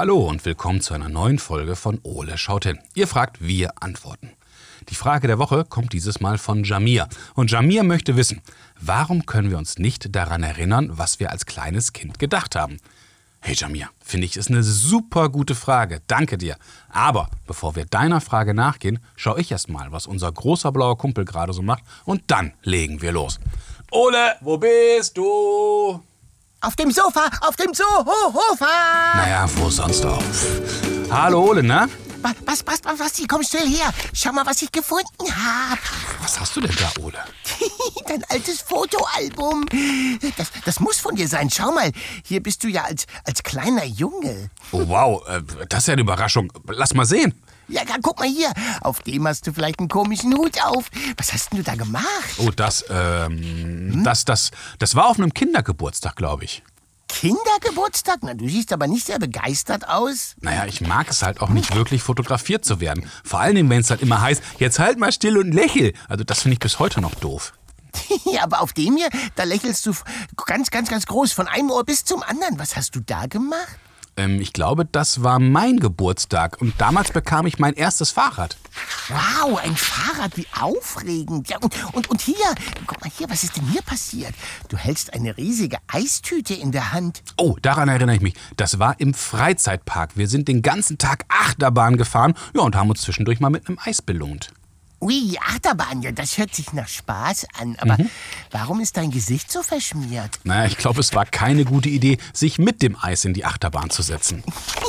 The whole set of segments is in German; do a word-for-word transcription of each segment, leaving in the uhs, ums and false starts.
Hallo und willkommen zu einer neuen Folge von Ole schaut hin. Ihr fragt, wir antworten. Die Frage der Woche kommt dieses Mal von Jamir. Und Jamir möchte wissen, warum können wir uns nicht daran erinnern, was wir als kleines Kind gedacht haben? Hey Jamir, finde ich, ist eine super gute Frage. Danke dir. Aber bevor wir deiner Frage nachgehen, schaue ich erst mal, was unser großer blauer Kumpel gerade so macht. Und dann legen wir los. Ole, wo bist du? Auf dem Sofa, auf dem Sofa! Naja, wo sonst auch? Hallo Ole, ne? Was, was, was, was, komm schnell her. Schau mal, was ich gefunden habe. Was hast du denn da, Ole? Dein altes Fotoalbum. Das, das muss von dir sein. Schau mal, hier bist du ja als, als kleiner Junge. Oh, wow, äh, das ist ja eine Überraschung. Lass mal sehen. Ja, guck mal hier. Auf dem hast du vielleicht einen komischen Hut auf. Was hast denn du da gemacht? Oh, das, ähm, hm? das, das, das war auf einem Kindergeburtstag, glaube ich. Kindergeburtstag? Na, du siehst aber nicht sehr begeistert aus. Naja, ich mag es halt auch nicht wirklich fotografiert zu werden. Vor allen Dingen, wenn es halt immer heißt, jetzt halt mal still und lächel. Also das finde ich bis heute noch doof. Ja, aber auf dem hier, da lächelst du ganz, ganz, ganz groß von einem Ohr bis zum anderen. Was hast du da gemacht? Ähm, ich glaube, das war mein Geburtstag und damals bekam ich mein erstes Fahrrad. Wow, ein Fahrrad, wie aufregend. Ja, und, und, und hier, guck mal hier, was ist denn hier passiert? Du hältst eine riesige Eistüte in der Hand. Oh, daran erinnere ich mich. Das war im Freizeitpark. Wir sind den ganzen Tag Achterbahn gefahren, ja, und haben uns zwischendurch mal mit einem Eis belohnt. Ui, Achterbahn, ja, das hört sich nach Spaß an. Aber mhm. warum ist dein Gesicht so verschmiert? Naja, ich glaube, es war keine gute Idee, sich mit dem Eis in die Achterbahn zu setzen.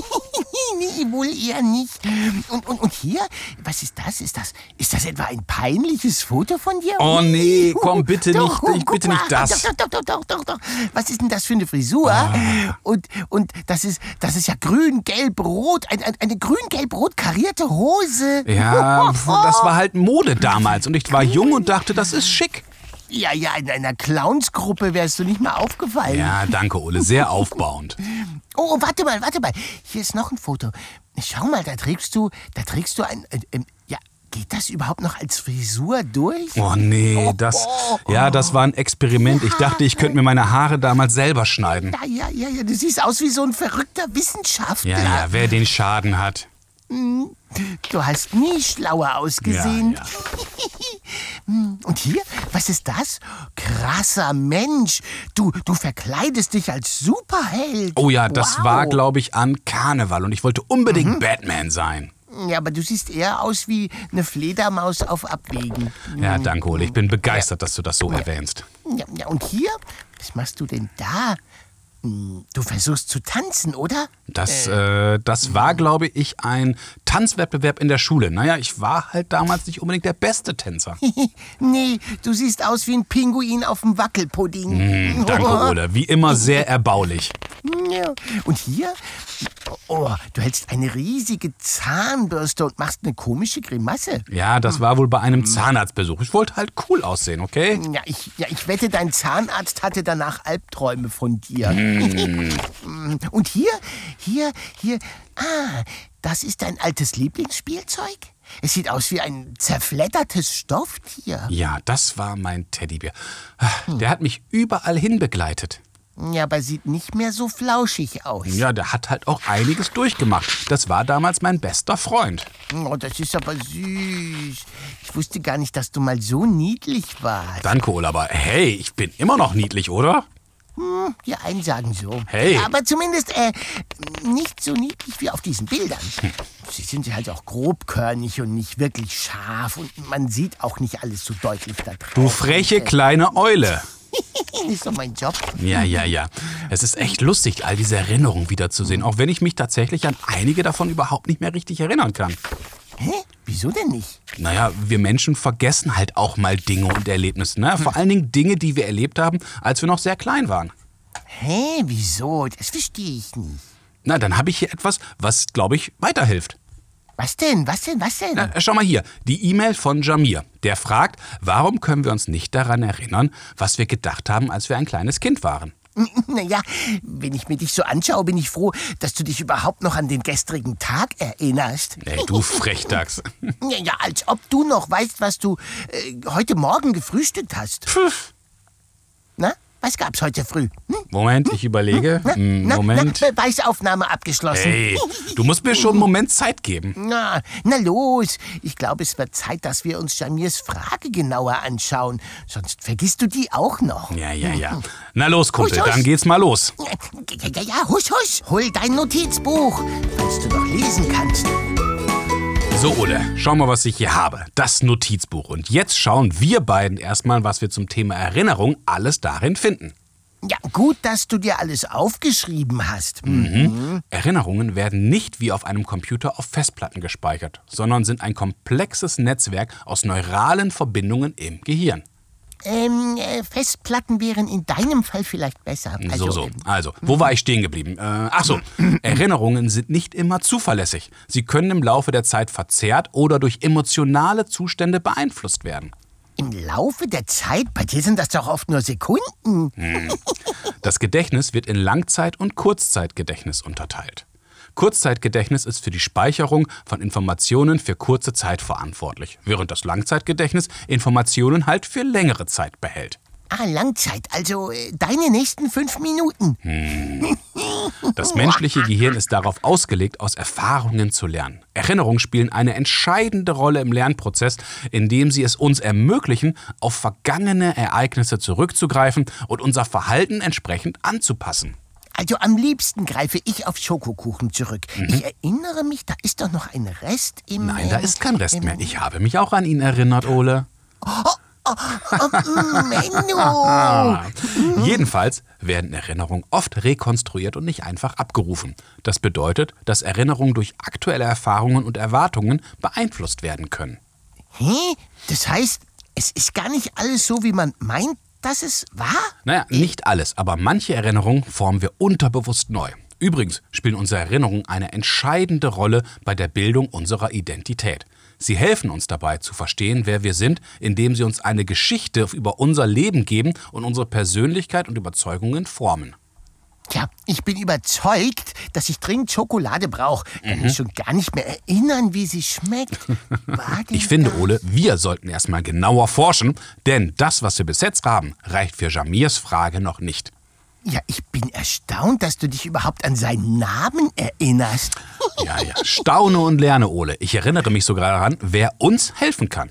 Nee, wohl eher nicht. Und, und, und hier, was ist das? Ist das, ist das etwa ein peinliches Foto von dir? Oh nee, komm, bitte doch, nicht, ich, bitte nicht das. Doch, doch, doch, doch, doch, doch. Was ist denn das für eine Frisur? Oh. Und, und das ist, das ist ja grün, gelb, rot, ein, ein, eine grün, gelb, rot karierte Hose. Ja, das war halt Mode damals und ich war jung und dachte, das ist schick. Ja, ja, in einer Clownsgruppe wärst du nicht mal aufgefallen. Ja, danke, Ole, sehr aufbauend. Oh, warte mal, warte mal. Hier ist noch ein Foto. Schau mal, da trägst du, da trägst du ein, äh, äh, ja, geht das überhaupt noch als Frisur durch? Oh nee, das, ja, das war ein Experiment. Ich dachte, ich könnte mir meine Haare damals selber schneiden. Ja, ja, ja, ja, du siehst aus wie so ein verrückter Wissenschaftler. Ja, ja, wer den Schaden hat. Du hast nie schlauer ausgesehen. Ja, ja. Und hier, was ist das? Krasser Mensch. Du, du verkleidest dich als Superheld. Oh ja, das wow. war, glaube ich, an Karneval und ich wollte unbedingt mhm. Batman sein. Ja, aber du siehst eher aus wie eine Fledermaus auf Abwägen. Ja, danke, Ole. Ich bin begeistert, dass du das so ja. erwähnst. Ja, ja, und hier? Was machst du denn da? Du versuchst zu tanzen, oder? Das, äh, das war, glaube ich, ein Tanzwettbewerb in der Schule. Naja, ich war halt damals nicht unbedingt der beste Tänzer. Nee, du siehst aus wie ein Pinguin auf dem Wackelpudding. Mm, danke, Ole. Wie immer sehr erbaulich. Ja. Und hier? Oh, du hältst eine riesige Zahnbürste und machst eine komische Grimasse. Ja, das war wohl bei einem Zahnarztbesuch. Ich wollte halt cool aussehen, okay? Ja, ich, ja, ich wette, dein Zahnarzt hatte danach Albträume von dir. Mm. Und hier, hier, hier, ah, das ist dein altes Lieblingsspielzeug? Es sieht aus wie ein zerfleddertes Stofftier. Ja, das war mein Teddybär. Der hat mich überall hin begleitet. Ja, aber sieht nicht mehr so flauschig aus. Ja, der hat halt auch einiges durchgemacht. Das war damals mein bester Freund. Oh, das ist aber süß. Ich wusste gar nicht, dass du mal so niedlich warst. Danke, Ole, aber hey, ich bin immer noch niedlich, oder? Hm, die einen sagen so. Hey. Aber zumindest äh, nicht so niedlich wie auf diesen Bildern. Hm. Sie sind halt auch grobkörnig und nicht wirklich scharf. Und man sieht auch nicht alles so deutlich da drauf. Du freche kleine Eule. Das ist doch mein Job. Ja, ja, ja. Es ist echt lustig, all diese Erinnerungen wiederzusehen, auch wenn ich mich tatsächlich an einige davon überhaupt nicht mehr richtig erinnern kann. Hä? Wieso denn nicht? Naja, wir Menschen vergessen halt auch mal Dinge und Erlebnisse. Ne? Vor allen Dingen Dinge, die wir erlebt haben, als wir noch sehr klein waren. Hä? Wieso? Das verstehe ich nicht. Na, dann habe ich hier etwas, was, glaube ich, weiterhilft. Was denn? Was denn? Was denn? Na, schau mal hier, die E-Mail von Jamir. Der fragt, warum können wir uns nicht daran erinnern, was wir gedacht haben, als wir ein kleines Kind waren? Naja, wenn ich mir dich so anschaue, bin ich froh, dass du dich überhaupt noch an den gestrigen Tag erinnerst. Ey, du Frechdachs. Ja, ja, als ob du noch weißt, was du äh, heute Morgen gefrühstückt hast. Pff. Na, Was gab's heute früh? Hm? Moment, ich überlege. Hm, Na, Moment. Na, Beweisaufnahme abgeschlossen. Hey, du musst mir schon einen Moment Zeit geben. Na, na los. Ich glaube, es wird Zeit, dass wir uns Jamirs Frage genauer anschauen. Sonst vergisst du die auch noch. Ja, ja, ja. Na los, Kumpel, Husch, husch. dann geht's mal los. Ja, ja, ja, husch, husch. Hol dein Notizbuch, falls du noch lesen kannst. So, Ole, schau mal, was ich hier habe. Das Notizbuch. Und jetzt schauen wir beiden erstmal, was wir zum Thema Erinnerung alles darin finden. Ja, gut, dass du dir alles aufgeschrieben hast. Mhm. Erinnerungen werden nicht wie auf einem Computer auf Festplatten gespeichert, sondern sind ein komplexes Netzwerk aus neuralen Verbindungen im Gehirn. Ähm, äh, Festplatten wären in deinem Fall vielleicht besser. So, so. Also, wo war ich stehen geblieben? Äh, ach so, Erinnerungen sind nicht immer zuverlässig. Sie können im Laufe der Zeit verzerrt oder durch emotionale Zustände beeinflusst werden. Im Laufe der Zeit? Bei dir sind das doch oft nur Sekunden. Hm. Das Gedächtnis wird in Langzeit- und Kurzzeitgedächtnis unterteilt. Kurzzeitgedächtnis ist für die Speicherung von Informationen für kurze Zeit verantwortlich, während das Langzeitgedächtnis Informationen halt für längere Zeit behält. Ah, Langzeit, also äh, deine nächsten fünf Minuten. Hm. Das menschliche Gehirn ist darauf ausgelegt, aus Erfahrungen zu lernen. Erinnerungen spielen eine entscheidende Rolle im Lernprozess, indem sie es uns ermöglichen, auf vergangene Ereignisse zurückzugreifen und unser Verhalten entsprechend anzupassen. Also am liebsten greife ich auf Schokokuchen zurück. Mhm. Ich erinnere mich, da ist doch noch ein Rest im... Nein, da ist kein Rest mehr. Ich habe mich auch an ihn erinnert, Ole. Oh, oh, oh, Menno! Jedenfalls werden Erinnerungen oft rekonstruiert und nicht einfach abgerufen. Das bedeutet, dass Erinnerungen durch aktuelle Erfahrungen und Erwartungen beeinflusst werden können. Hä? Das heißt, es ist gar nicht alles so, wie man meint, dass es war? Naja, nicht alles, aber manche Erinnerungen formen wir unterbewusst neu. Übrigens spielen unsere Erinnerungen eine entscheidende Rolle bei der Bildung unserer Identität. Sie helfen uns dabei zu verstehen, wer wir sind, indem sie uns eine Geschichte über unser Leben geben und unsere Persönlichkeit und Überzeugungen formen. Tja, ich bin überzeugt, dass ich dringend Schokolade brauche. Kann Mhm. mich schon gar nicht mehr erinnern, wie sie schmeckt. War denn Ich finde, das? Ole, wir sollten erstmal genauer forschen, denn das, was wir bis jetzt haben, reicht für Jamirs Frage noch nicht. Ja, ich bin erstaunt, dass du dich überhaupt an seinen Namen erinnerst. Ja, ja, staune und lerne, Ole. Ich erinnere mich sogar daran, wer uns helfen kann.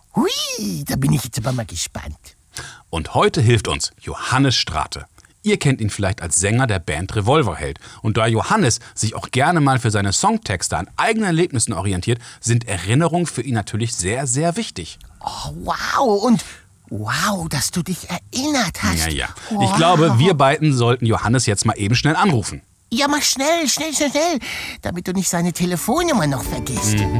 Hui, da bin ich jetzt aber mal gespannt. Und heute hilft uns Johannes Strate. Ihr kennt ihn vielleicht als Sänger der Band Revolverheld. Und da Johannes sich auch gerne mal für seine Songtexte an eigenen Erlebnissen orientiert, sind Erinnerungen für ihn natürlich sehr, sehr wichtig. Oh, wow, und wow, dass du dich erinnert hast. Ja, ja. Wow. Ich glaube, wir beiden sollten Johannes jetzt mal eben schnell anrufen. Ja, mach schnell, schnell, schnell, schnell, damit du nicht seine Telefonnummer noch vergisst. Mhm.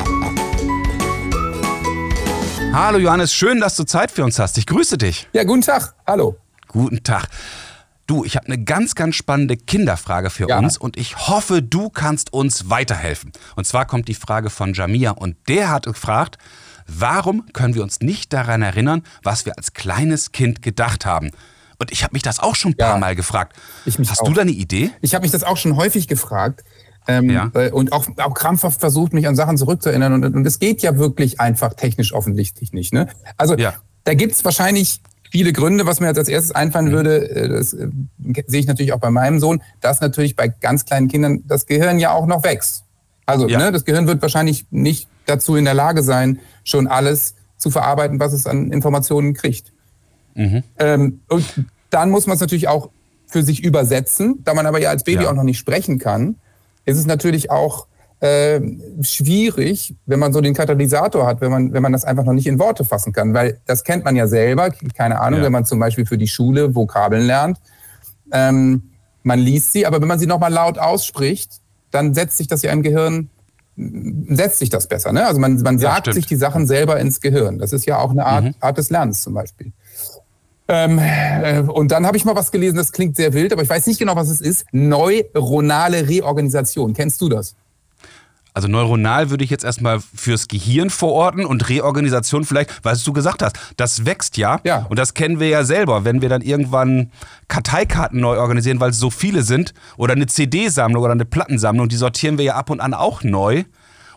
Hallo Johannes, schön, dass du Zeit für uns hast. Ich grüße dich. Ja, guten Tag. Hallo. Guten Tag. Du, ich habe eine ganz, ganz spannende Kinderfrage für Ja. uns und ich hoffe, du kannst uns weiterhelfen. Und zwar kommt die Frage von Jamir und der hat gefragt, warum können wir uns nicht daran erinnern, was wir als kleines Kind gedacht haben? Und ich habe mich das auch schon ein paar Ja. Mal gefragt. Ich mich Hast auch. du da eine Idee? Ich habe mich das auch schon häufig gefragt ähm, Ja. äh, und auch, auch krampfhaft versucht, mich an Sachen zurückzuerinnern. Und, und es geht ja wirklich einfach technisch offensichtlich nicht. Ne? Also Ja. da gibt's wahrscheinlich viele Gründe. Was mir jetzt als erstes einfallen Mhm. würde, äh, das äh, sehe ich natürlich auch bei meinem Sohn, dass natürlich bei ganz kleinen Kindern das Gehirn ja auch noch wächst. Also Ja. ne, das Gehirn wird wahrscheinlich nicht dazu in der Lage sein, schon alles zu verarbeiten, was es an Informationen kriegt. Mhm. Ähm, und dann muss man es natürlich auch für sich übersetzen. Da man aber ja als Baby Ja. auch noch nicht sprechen kann, ist es natürlich auch äh, schwierig, wenn man so den Katalysator hat, wenn man, wenn man das einfach noch nicht in Worte fassen kann. Weil das kennt man ja selber, keine Ahnung, Ja. wenn man zum Beispiel für die Schule Vokabeln lernt. Ähm, man liest sie, aber wenn man sie nochmal laut ausspricht, dann setzt sich das ja im Gehirn, setzt sich das besser. Ne? Also man, man Ja, sagt stimmt. sich die Sachen selber ins Gehirn. Das ist ja auch eine Art, Mhm. Art des Lernens zum Beispiel. Ähm, äh, und dann habe ich mal was gelesen, das klingt sehr wild, aber ich weiß nicht genau, was es ist. Neuronale Reorganisation. Kennst du das? Also neuronal würde ich jetzt erstmal fürs Gehirn verorten und Reorganisation vielleicht, was du gesagt hast, das wächst ja. Ja. Und das kennen wir ja selber, wenn wir dann irgendwann Karteikarten neu organisieren, weil es so viele sind oder eine C D-Sammlung oder eine Plattensammlung, die sortieren wir ja ab und an auch neu.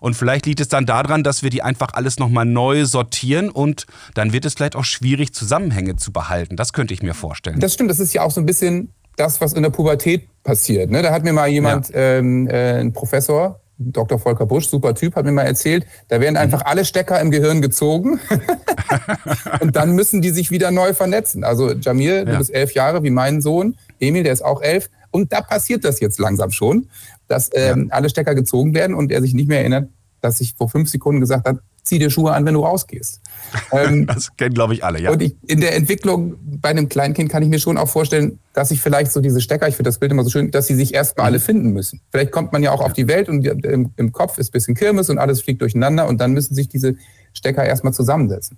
Und vielleicht liegt es dann daran, dass wir die einfach alles nochmal neu sortieren und dann wird es vielleicht auch schwierig, Zusammenhänge zu behalten. Das könnte ich mir vorstellen. Das stimmt, das ist ja auch so ein bisschen das, was in der Pubertät passiert. Ne? Da hat mir mal jemand, ja. ähm, äh, ein Professor, Doktor Volker Busch, super Typ, hat mir mal erzählt, da werden einfach mhm. alle Stecker im Gehirn gezogen und dann müssen die sich wieder neu vernetzen. Also Jamir, ja. du bist elf Jahre wie mein Sohn, Emil, der ist auch elf und da passiert das jetzt langsam schon, dass ähm, ja. alle Stecker gezogen werden und er sich nicht mehr erinnert, dass ich vor fünf Sekunden gesagt habe, zieh dir Schuhe an, wenn du rausgehst. Ähm, das kennen, glaube ich, alle, ja. Und ich, in der Entwicklung bei einem Kleinkind kann ich mir schon auch vorstellen, dass ich vielleicht so diese Stecker, ich finde das Bild immer so schön, dass sie sich erstmal mhm. alle finden müssen. Vielleicht kommt man ja auch ja. auf die Welt und im, im Kopf ist ein bisschen Kirmes und alles fliegt durcheinander und dann müssen sich diese Stecker erstmal zusammensetzen.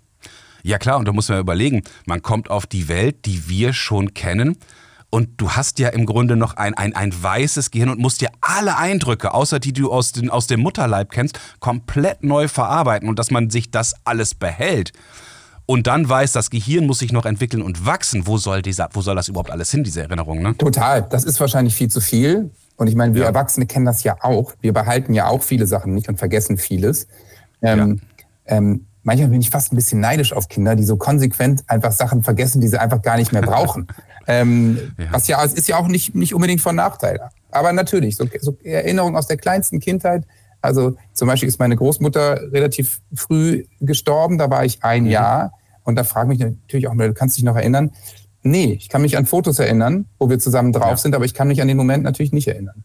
Ja klar, und da muss man überlegen, man kommt auf die Welt, die wir schon kennen. Und du hast ja im Grunde noch ein, ein, ein weißes Gehirn und musst dir alle Eindrücke, außer die du aus, den, aus dem Mutterleib kennst, komplett neu verarbeiten. Und dass man sich das alles behält und dann weiß, das Gehirn muss sich noch entwickeln und wachsen. Wo soll, dieser, wo soll das überhaupt alles hin, diese Erinnerung? Ne? Total, das ist wahrscheinlich viel zu viel. Und ich meine, wir ja. Erwachsene kennen das ja auch. Wir behalten ja auch viele Sachen nicht und vergessen vieles. Ähm, ja. ähm, manchmal bin ich fast ein bisschen neidisch auf Kinder, die so konsequent einfach Sachen vergessen, die sie einfach gar nicht mehr brauchen. Ähm, ja. Was ja, es ist ja auch nicht, nicht unbedingt von Nachteil. Aber natürlich, so, so Erinnerungen aus der kleinsten Kindheit. Also zum Beispiel ist meine Großmutter relativ früh gestorben, da war ich ein mhm. Jahr. Und da frage ich mich natürlich auch, du kannst dich noch erinnern? Nee, ich kann mich an Fotos erinnern, wo wir zusammen drauf ja. sind, aber ich kann mich an den Moment natürlich nicht erinnern.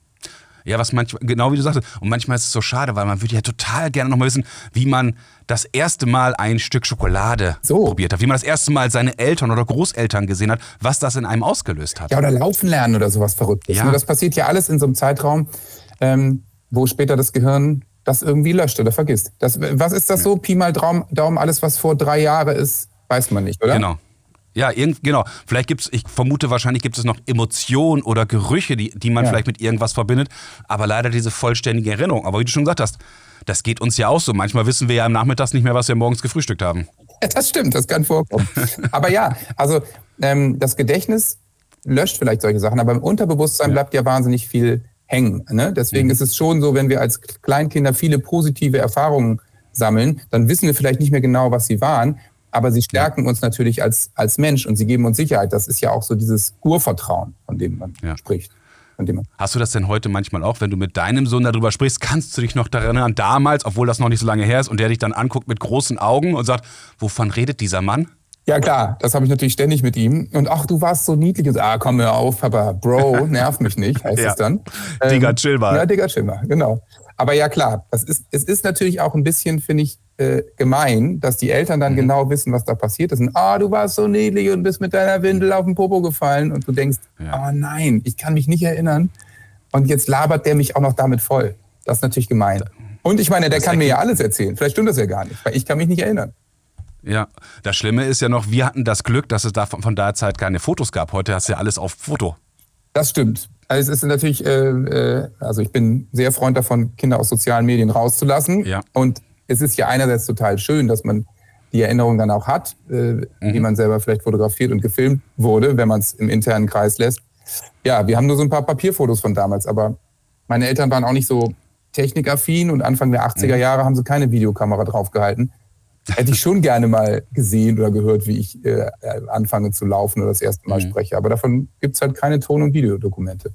Ja, was manchmal, genau wie du sagst, und manchmal ist es so schade, weil man würde ja total gerne noch mal wissen, wie man das erste Mal ein Stück Schokolade so. probiert hat, wie man das erste Mal seine Eltern oder Großeltern gesehen hat, was das in einem ausgelöst hat. Ja, oder laufen lernen oder sowas Verrücktes. Ja. Das passiert ja alles in so einem Zeitraum, ähm, wo später das Gehirn das irgendwie löscht oder vergisst. Das, was ist das so? Pi mal Daumen, alles, was vor drei Jahren ist, weiß man nicht, oder? Genau. Ja, irgend, genau. Vielleicht gibt es, ich vermute, wahrscheinlich gibt es noch Emotionen oder Gerüche, die, die man ja. vielleicht mit irgendwas verbindet, aber leider diese vollständige Erinnerung. Aber wie du schon gesagt hast, das geht uns ja auch so. Manchmal wissen wir ja am Nachmittag nicht mehr, was wir morgens gefrühstückt haben. Ja, das stimmt, das kann vorkommen. Aber ja, also ähm, das Gedächtnis löscht vielleicht solche Sachen, aber im Unterbewusstsein ja. bleibt ja wahnsinnig viel hängen. Ne? Deswegen mhm. ist es schon so, wenn wir als Kleinkinder viele positive Erfahrungen sammeln, dann wissen wir vielleicht nicht mehr genau, was sie waren, aber sie stärken uns natürlich als, als Mensch und sie geben uns Sicherheit. Das ist ja auch so dieses Urvertrauen, von dem man ja. spricht. Von dem man Hast du das denn heute manchmal auch, wenn du mit deinem Sohn darüber sprichst, kannst du dich noch daran erinnern, damals, obwohl das noch nicht so lange her ist, und der dich dann anguckt mit großen Augen und sagt, wovon redet dieser Mann? Ja klar, das habe ich natürlich ständig mit ihm. Und ach, du warst so niedlich. Und so, ah, komm, hör auf, Papa, Bro, nerv mich nicht, heißt ja. es dann. Ähm, Digga, chill mal. Ja, Digga, chill mal, genau. Aber ja klar, das ist, es ist natürlich auch ein bisschen, finde ich, äh, gemein, dass die Eltern dann mhm. genau wissen, was da passiert ist. Und ah, du warst so niedlich und bist mit deiner Windel auf den Popo gefallen. Und du denkst, ja. oh nein, ich kann mich nicht erinnern. Und jetzt labert der mich auch noch damit voll. Das ist natürlich gemein. Und ich meine, der das kann mir ja alles erzählen. Vielleicht stimmt das ja gar nicht, weil ich kann mich nicht erinnern. Ja, das Schlimme ist ja noch, wir hatten das Glück, dass es da von, von der Zeit keine Fotos gab. Heute hast du ja alles auf Foto. Das stimmt. Also es ist natürlich, äh, äh, also ich bin sehr Freund davon, Kinder aus sozialen Medien rauszulassen. Ja. Und es ist ja einerseits total schön, dass man die Erinnerung dann auch hat, äh, mhm. wie man selber vielleicht fotografiert und gefilmt wurde, wenn man es im internen Kreis lässt. Ja, wir haben nur so ein paar Papierfotos von damals, aber meine Eltern waren auch nicht so technikaffin und Anfang der achtziger Jahre haben sie keine Videokamera draufgehalten. Hätte ich schon gerne mal gesehen oder gehört, wie ich äh, anfange zu laufen oder das erste Mal mhm. spreche. Aber davon gibt es halt keine Ton- und Videodokumente.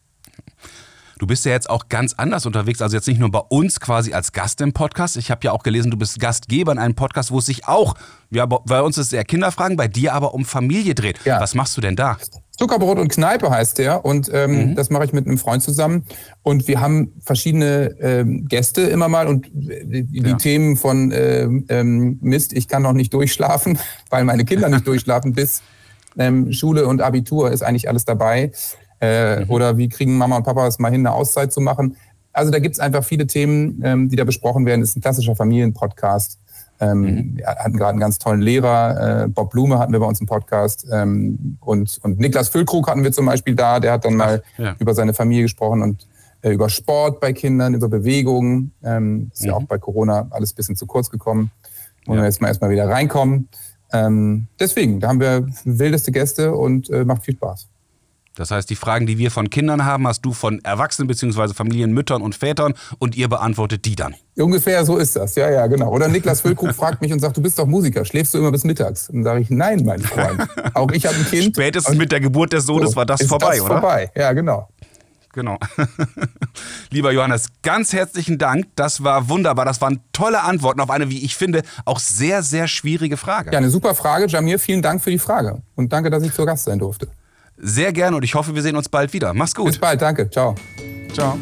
Du bist ja jetzt auch ganz anders unterwegs, also jetzt nicht nur bei uns quasi als Gast im Podcast. Ich habe ja auch gelesen, du bist Gastgeber in einem Podcast, wo es sich auch, ja, bei uns ist es eher Kinderfragen, bei dir aber um Familie dreht. Ja. Was machst du denn da? Zuckerbrot und Kneipe heißt der und ähm, mhm. das mache ich mit einem Freund zusammen und wir haben verschiedene ähm, Gäste immer mal und die, die ja. Themen von ähm, ähm, Mist, ich kann noch nicht durchschlafen, weil meine Kinder nicht durchschlafen, bis ähm, Schule und Abitur ist eigentlich alles dabei. Äh, mhm. Oder wie kriegen Mama und Papa es mal hin, eine Auszeit zu machen. Also da gibt es einfach viele Themen, ähm, die da besprochen werden. Das ist ein klassischer Familienpodcast. Ähm, mhm. Wir hatten gerade einen ganz tollen Lehrer, äh, Bob Blume hatten wir bei uns im Podcast. Ähm, und, und Niklas Füllkrug hatten wir zum Beispiel da. Der hat dann mal Ach, ja. über seine Familie gesprochen und äh, über Sport bei Kindern, über Bewegung. Ähm, ist mhm. ja auch bei Corona alles ein bisschen zu kurz gekommen. Wollen ja. wir jetzt mal erstmal wieder reinkommen. Ähm, deswegen, da haben wir wildeste Gäste und äh, macht viel Spaß. Das heißt, die Fragen, die wir von Kindern haben, hast du von Erwachsenen bzw. Familienmüttern und Vätern und ihr beantwortet die dann. Ungefähr so ist das, ja, ja, genau. Oder Niklas Füllkrug fragt mich und sagt, du bist doch Musiker, schläfst du immer bis mittags? Und dann sage ich, nein, mein Freund. Auch ich habe ein Kind. Spätestens mit der Geburt des Sohnes so, war das ist vorbei, das oder? vorbei, ja, genau. Genau. Lieber Johannes, ganz herzlichen Dank. Das war wunderbar. Das waren tolle Antworten auf eine, wie ich finde, auch sehr, sehr schwierige Frage. Ja, eine super Frage. Jamir, vielen Dank für die Frage. Und danke, dass ich zu Gast sein durfte. Sehr gerne und ich hoffe, wir sehen uns bald wieder. Mach's gut. Bis bald, danke. Ciao. Ciao.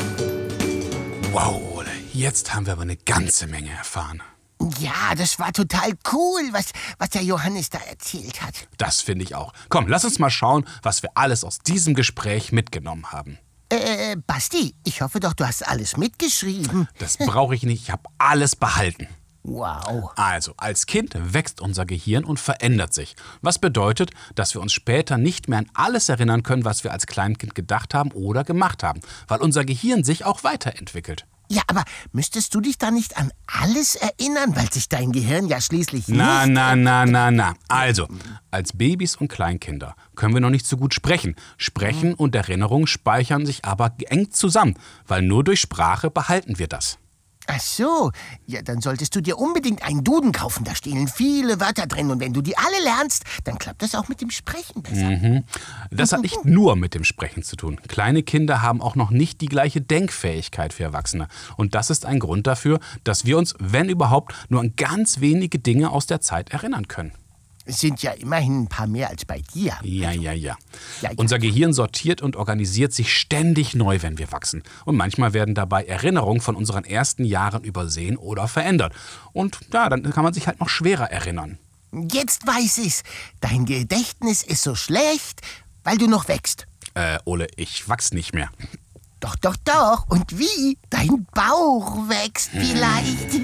Wow, Ole, jetzt haben wir aber eine ganze Menge erfahren. Ja, das war total cool, was, was der Johannes da erzählt hat. Das finde ich auch. Komm, lass uns mal schauen, was wir alles aus diesem Gespräch mitgenommen haben. Äh, Basti, ich hoffe doch, du hast alles mitgeschrieben. Das brauche ich nicht, ich habe alles behalten. Wow. Also, als Kind wächst unser Gehirn und verändert sich. Was bedeutet, dass wir uns später nicht mehr an alles erinnern können, was wir als Kleinkind gedacht haben oder gemacht haben, weil unser Gehirn sich auch weiterentwickelt. Ja, aber müsstest du dich da nicht an alles erinnern, weil sich dein Gehirn ja schließlich nicht... Na, na, na, na, na. Also, als Babys und Kleinkinder können wir noch nicht so gut sprechen. Sprechen und Erinnerungen speichern sich aber eng zusammen, weil nur durch Sprache behalten wir das. Ach so, ja, dann solltest du dir unbedingt einen Duden kaufen. Da stehen viele Wörter drin und wenn du die alle lernst, dann klappt das auch mit dem Sprechen besser. Mhm. Das hat nicht nur mit dem Sprechen zu tun. Kleine Kinder haben auch noch nicht die gleiche Denkfähigkeit wie Erwachsene. Und das ist ein Grund dafür, dass wir uns, wenn überhaupt, nur an ganz wenige Dinge aus der Zeit erinnern können. Es sind ja immerhin ein paar mehr als bei dir. Ja, ja, ja. Ja, ja. Unser Gehirn sortiert und organisiert sich ständig neu, wenn wir wachsen. Und manchmal werden dabei Erinnerungen von unseren ersten Jahren übersehen oder verändert. Und ja, dann kann man sich halt noch schwerer erinnern. Jetzt weiß ich's. Dein Gedächtnis ist so schlecht, weil du noch wächst. Äh, Ole, ich wachs nicht mehr. Doch, doch, doch. Und wie? Dein Bauch wächst vielleicht.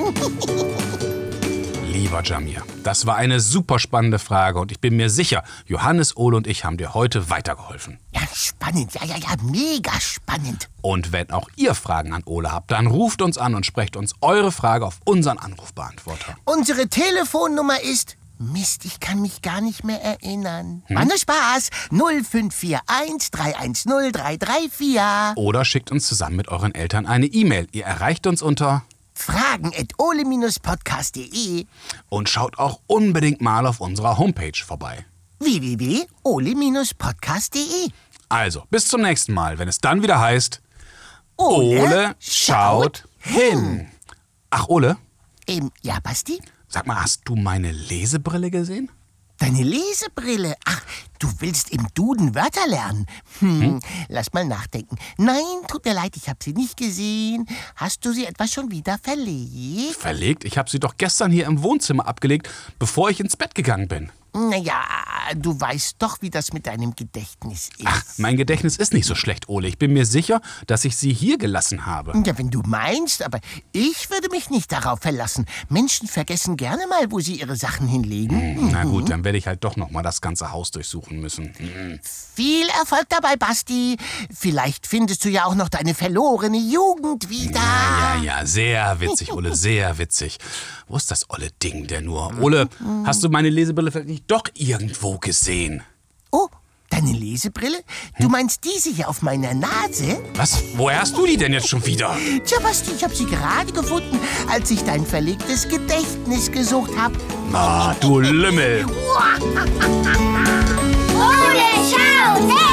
Lieber Jamir, das war eine super spannende Frage und ich bin mir sicher, Johannes, Ole und ich haben dir heute weitergeholfen. Ja, spannend. Ja, ja, ja, mega spannend. Und wenn auch ihr Fragen an Ole habt, dann ruft uns an und sprecht uns eure Frage auf unseren Anrufbeantworter. Unsere Telefonnummer ist... Mist, ich kann mich gar nicht mehr erinnern. Hm? War nur Spaß. null fünf vier eins drei eins null drei drei vier. Oder schickt uns zusammen mit euren Eltern eine E-Mail. Ihr erreicht uns unter fragen at ole podcast punkt de und schaut auch unbedingt mal auf unserer Homepage vorbei. w w w punkt ole podcast punkt de. Also, bis zum nächsten Mal, wenn es dann wieder heißt Ole, Ole schaut hin. Ach, Ole, Ähm, ja, Basti? sag mal, hast du meine Lesebrille gesehen? Deine Lesebrille? Ach, du willst im Duden Wörter lernen? Hm, hm? Lass mal nachdenken. Nein, tut mir leid, ich habe sie nicht gesehen. Hast du sie etwa schon wieder verlegt? Verlegt? Ich habe sie doch gestern hier im Wohnzimmer abgelegt, bevor ich ins Bett gegangen bin. Naja, du weißt doch, wie das mit deinem Gedächtnis ist. Ach, mein Gedächtnis ist nicht so schlecht, Ole. Ich bin mir sicher, dass ich sie hier gelassen habe. Ja, wenn du meinst, aber ich würde mich nicht darauf verlassen. Menschen vergessen gerne mal, wo sie ihre Sachen hinlegen. Hm, na gut, dann werde ich halt doch noch mal das ganze Haus durchsuchen müssen. Hm. Viel Erfolg dabei, Basti. Vielleicht findest du ja auch noch deine verlorene Jugend wieder. Ja, ja, ja, sehr witzig, Ole, sehr witzig. Wo ist das olle Ding denn nur? Ole, hast du meine Lesebrille vielleicht nicht doch irgendwo gesehen? Oh, deine Lesebrille? Du meinst diese hier auf meiner Nase? Was? Woher hast du die denn jetzt schon wieder? Tja, Basti, ich habe sie gerade gefunden, als ich dein verlegtes Gedächtnis gesucht habe. Ah, du Lümmel. Ole schaut hin!